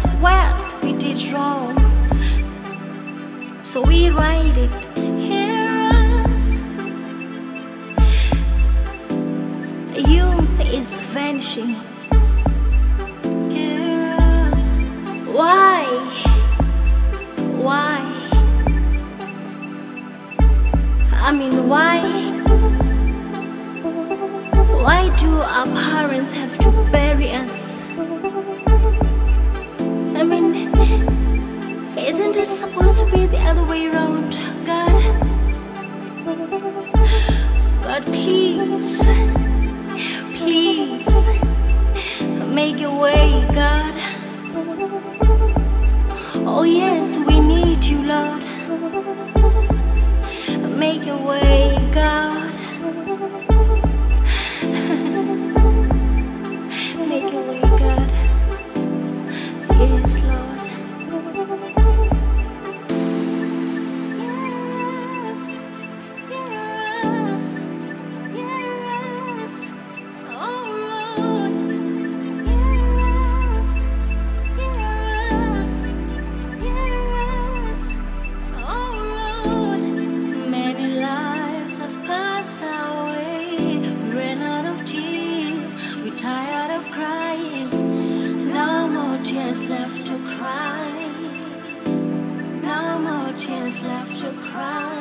us what we did wrong, so we write it. Hear us. Youth is vanishing. Hear us. Why? Why? I mean, why? Why do our parents have to bury us? I mean, isn't it supposed to be the other way around? God, God, please, please, make a way, God. Oh yes, we need you, Lord. Make a way, God. Make a way, God. Yes, Lord. Yes, yes, yes. Oh Lord. Yes, yes, yes. Oh Lord. Many lives have passed our way. We ran out of tears. We're tired of crying. No more tears left to cry. No more tears left to cry.